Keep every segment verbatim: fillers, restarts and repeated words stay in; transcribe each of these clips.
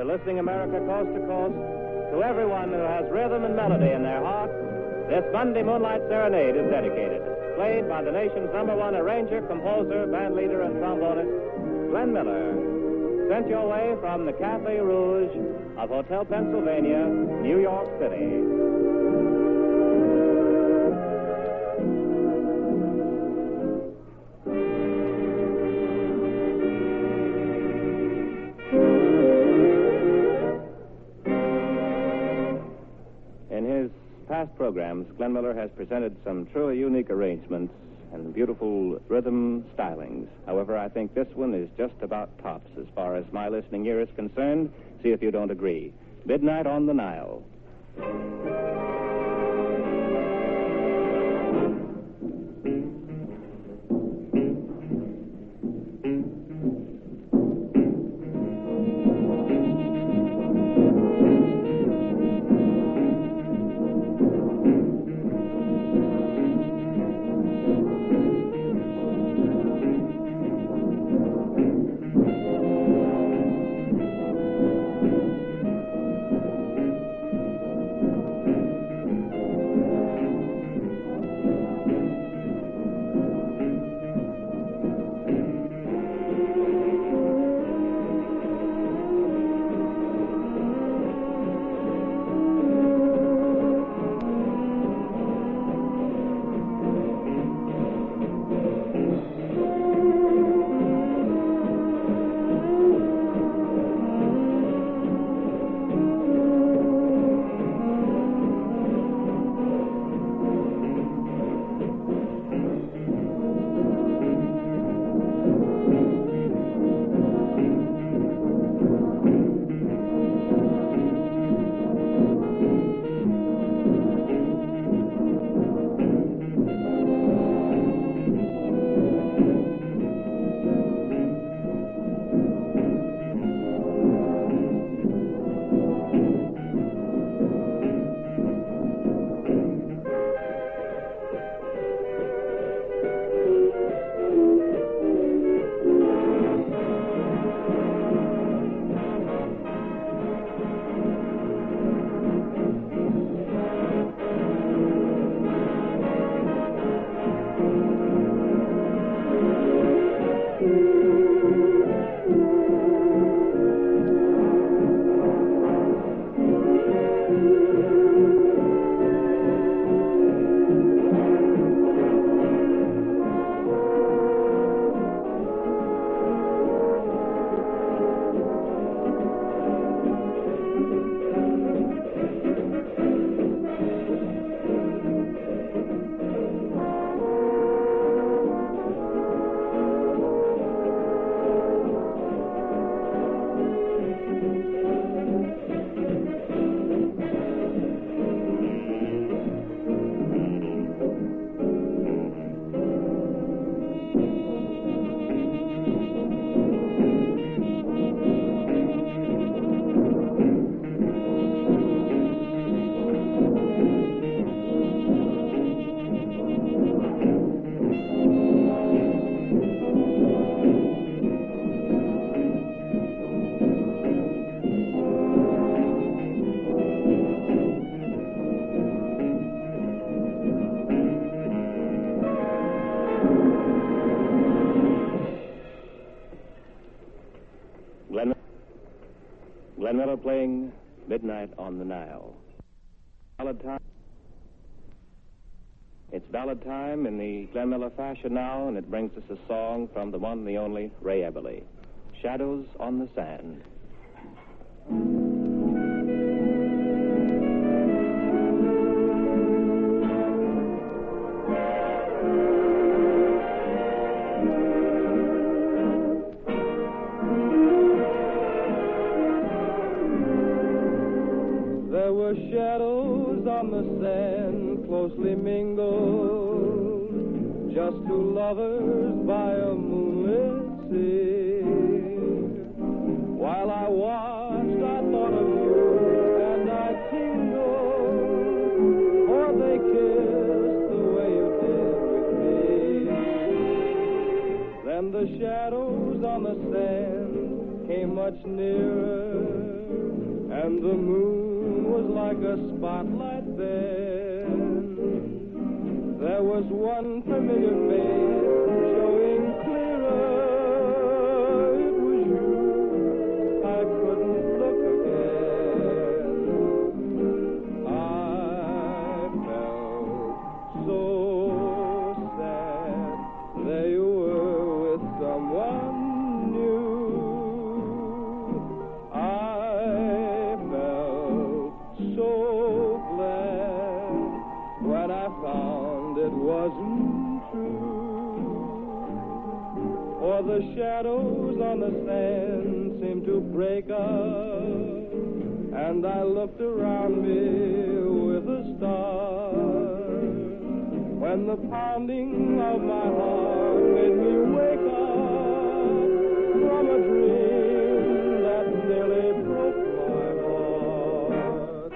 listening America coast to coast, to everyone who has rhythm and melody in their heart, this Monday Moonlight Serenade is dedicated. Played by the nation's number one arranger, composer, band leader, and trombonist, Glenn Miller. Sent your way from the Cafe Rouge of Hotel Pennsylvania, New York City. Past programs, Glenn Miller has presented some truly unique arrangements and beautiful rhythm stylings. However, I think this one is just about tops as far as my listening ear is concerned. See if you don't agree. Midnight on the Nile. Glenn Miller playing Midnight on the Nile. Ballad time. It's ballad time in the Glenn Miller fashion now, and it brings us a song from the one, the only, Ray Eberly. Shadows on the Sand. There were shadows on the sand, closely mingled, just two lovers by a moonlit sea. While I watched, I thought of you, and I tingled, for they kissed the way you did with me. Then the shadows on the sand came much nearer, and the moon was like a spotlight then. There was one familiar face showing clearer. It was you. I couldn't look again. I felt so sad. There you were with someone new. I felt so glad when I found it wasn't true. For the shadows on the sand seemed to break up, and I looked around me with a start. When the pounding of my heart made me wake up from a dream that nearly broke my heart.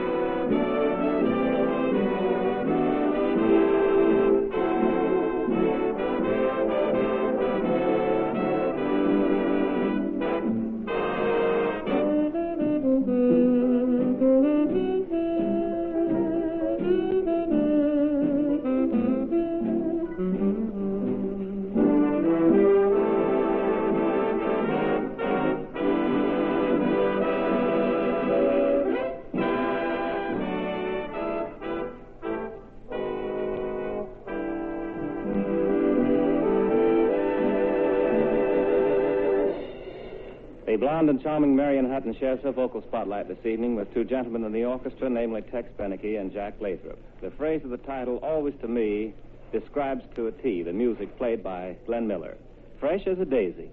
The blonde and charming Marion Hutton shares her vocal spotlight this evening with two gentlemen in the orchestra, namely Tex Beneke and Jack Lathrop. The phrase of the title, always to me, describes to a T the music played by Glenn Miller. Fresh as a daisy.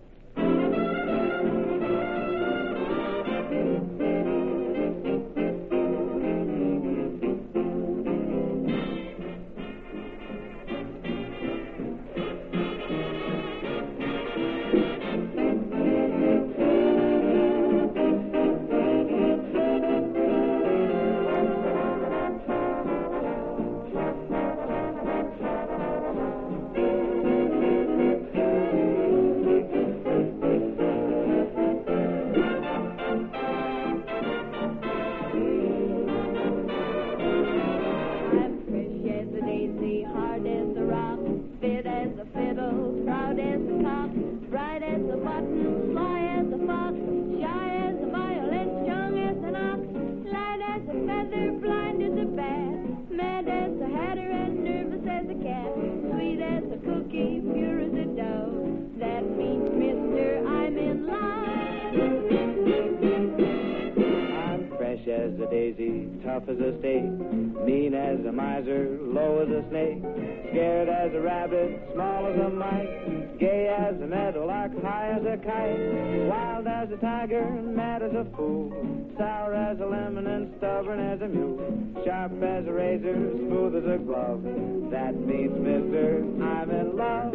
As a daisy, tough as a stake, mean as a miser, low as a snake, scared as a rabbit, small as a mite, gay as a meadowlark, high as a kite, wild as a tiger, mad as a fool, sour as a lemon and stubborn as a mule, sharp as a razor, smooth as a glove. That means, mister, I'm in love.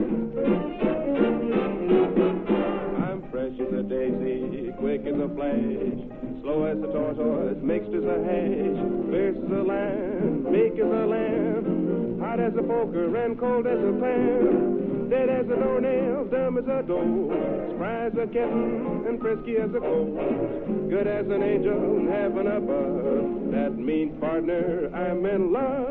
I'm fresh as a daisy, quick as a flash, slow as a tortoise, mixed as a hash, fierce as a lion, meek as a lamb, hot as a poker and cold as a pan, dead as a doornail, dumb as a doe, spry as a kitten and frisky as a colt, good as an angel in heaven above. That means, partner, I'm in love.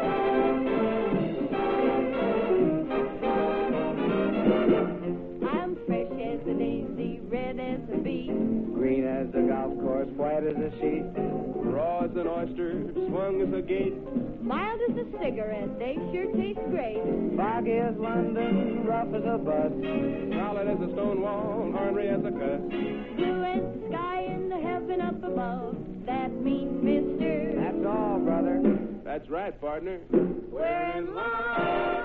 I'm fresh as a daisy, red as a beet, Green as a golf course, white as a sheet, Raw as an oyster, swung as a gate, mild as a cigarette, they sure taste great. foggy as London, rough as a bus, solid as a stone wall, ornery as a cuss. Blue as the sky in the heaven up above. That means, mister, that's all, brother. That's right, partner. we're in love.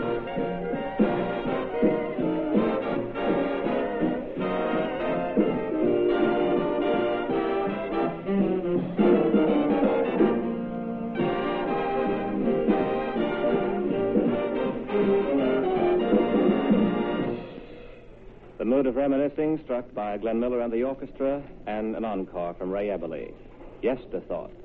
The mood of reminiscing struck by Glenn Miller and the orchestra, and an encore from Ray Eberly. Yesterthoughts.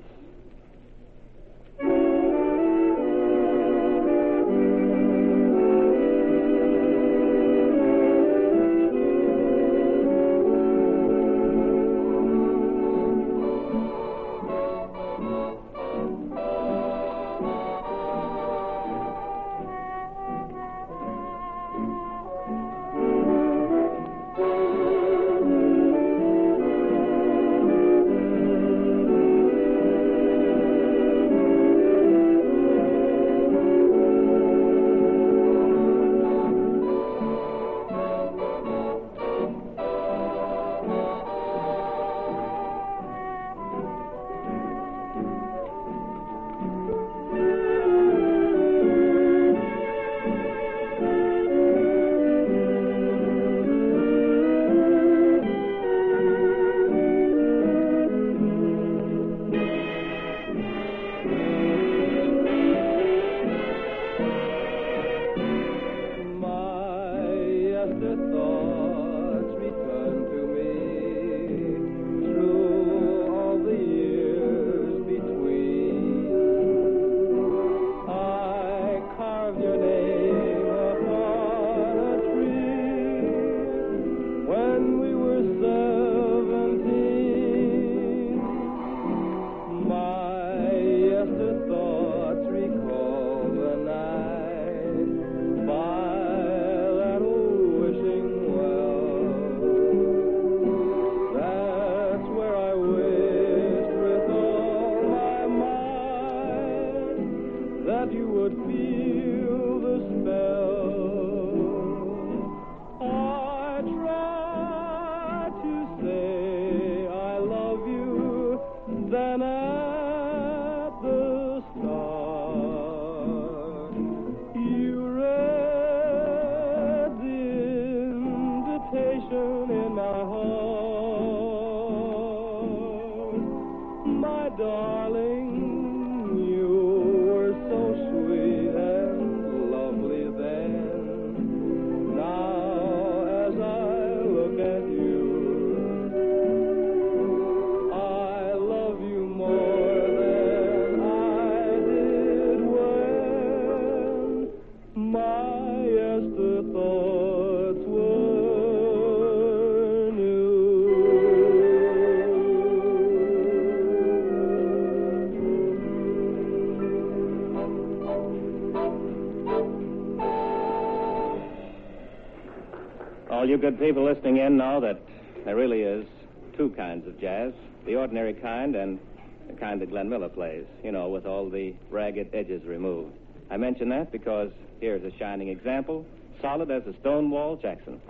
All you good people listening in know that there really is two kinds of jazz, the ordinary kind and the kind that Glenn Miller plays, you know, with all the ragged edges removed. I mention that because here's a shining example, solid as a Stonewall Jackson.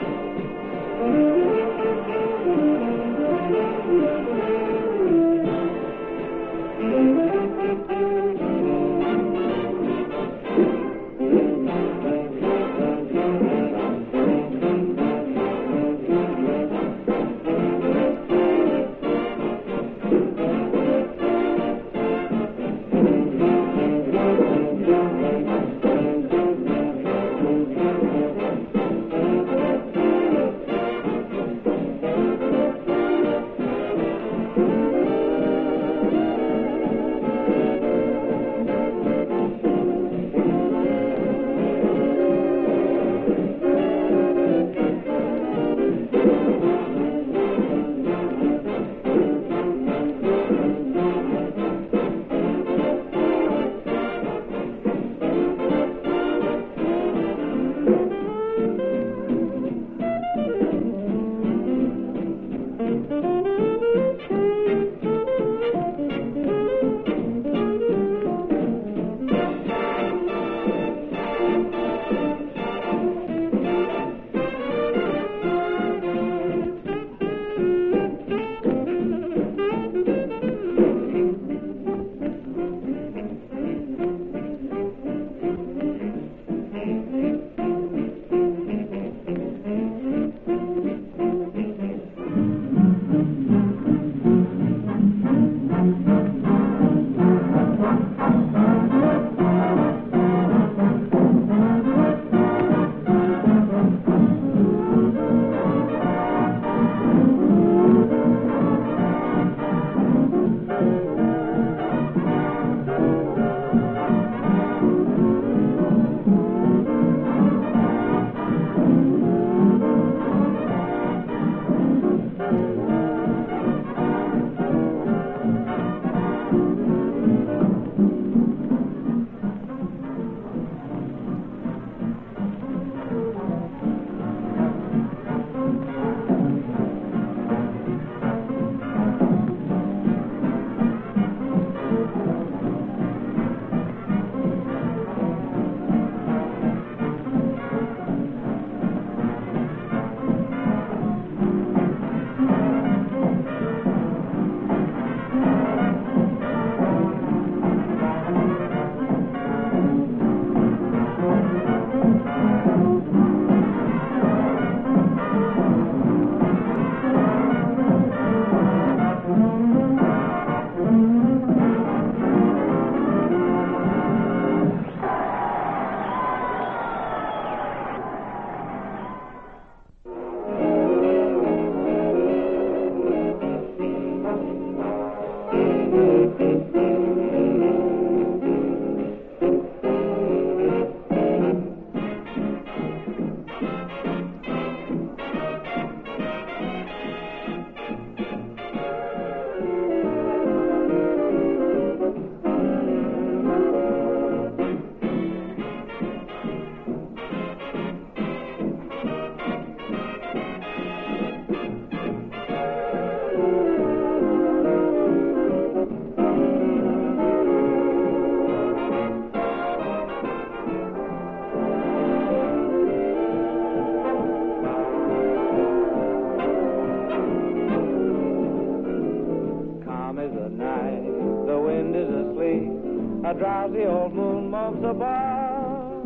A drowsy old moon moves above.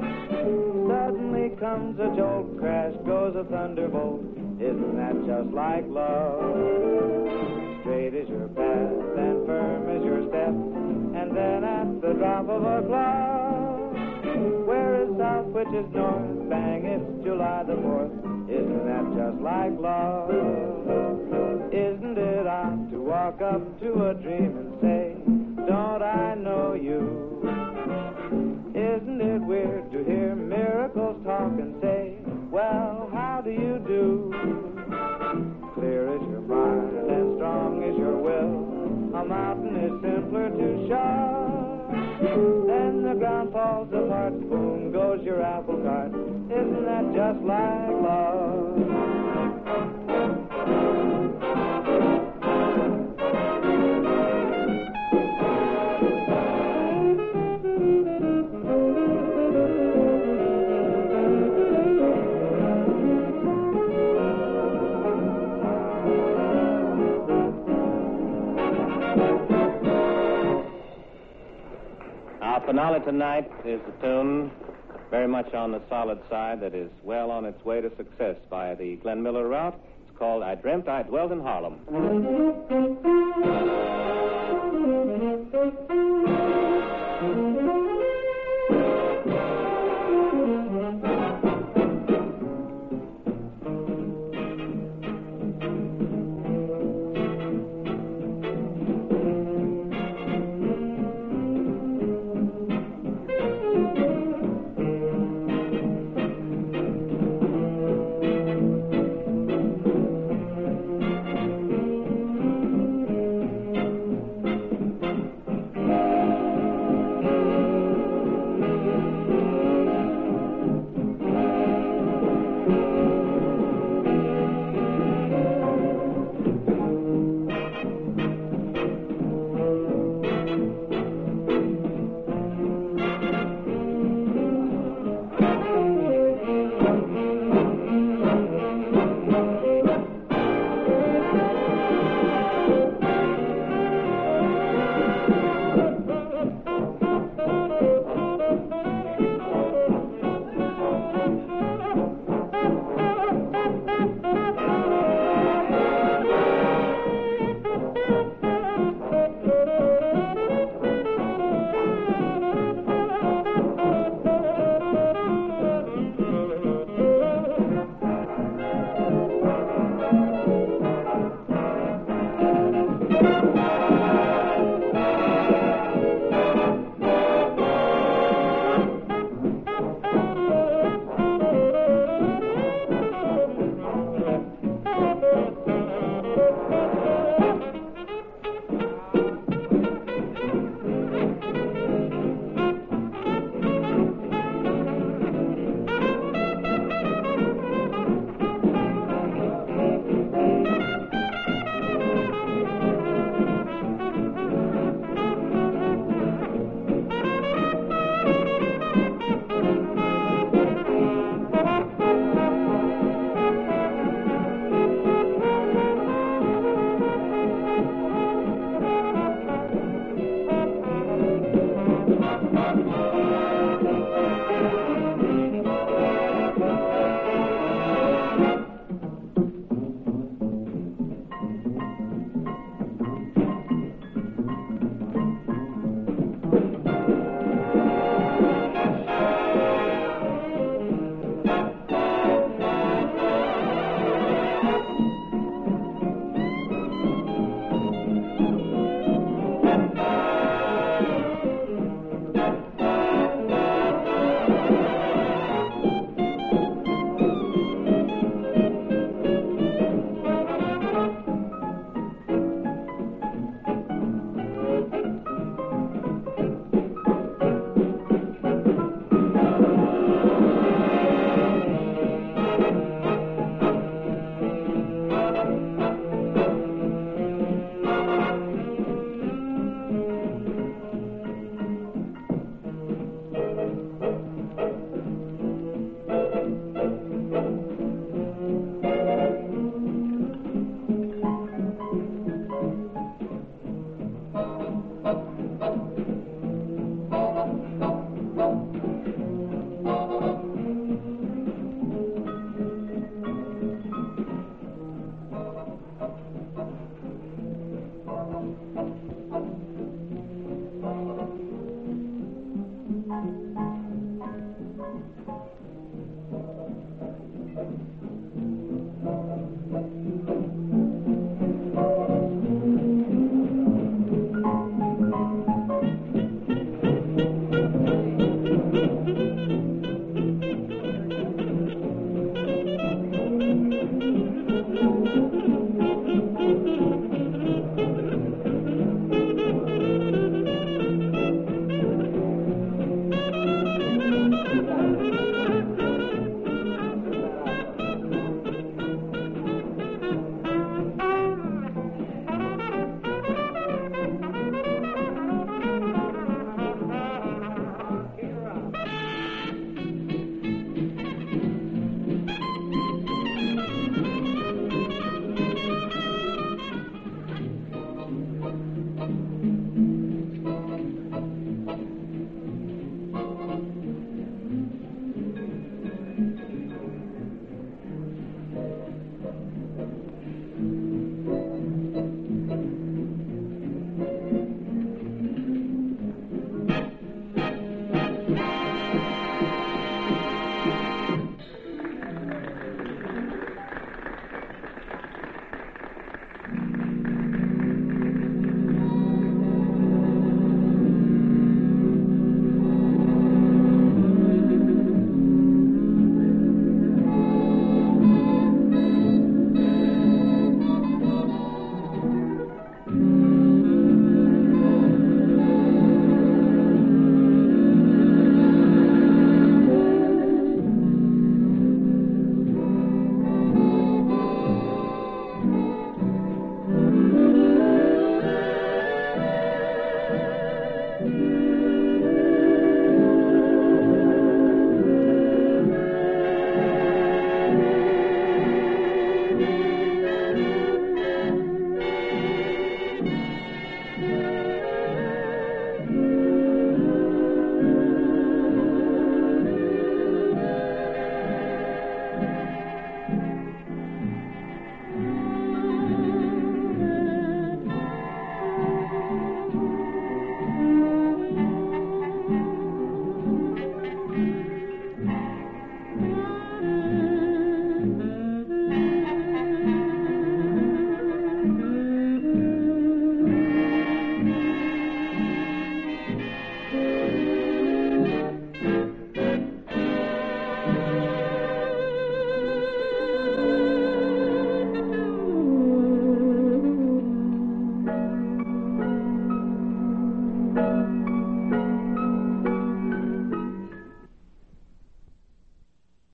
Suddenly comes a jolt, crash goes a thunderbolt. Isn't that just like love? Straight is your path and firm is your step, and then at the drop of a glove, where is south, which is north? Bang, it's July the fourth. Isn't that just like love? Isn't it odd to walk up to a dream and say, don't I know you? Isn't it weird to hear miracles talk and say, well, how do you do? Clear is your mind and strong is your will. A mountain is simpler to shove. Then the ground falls apart, boom goes your apple cart. Isn't that just like love? finale tonight is a tune very much on the solid side that is well on its way to success by the Glenn Miller route. It's called I Dreamt I Dwelt in Harlem.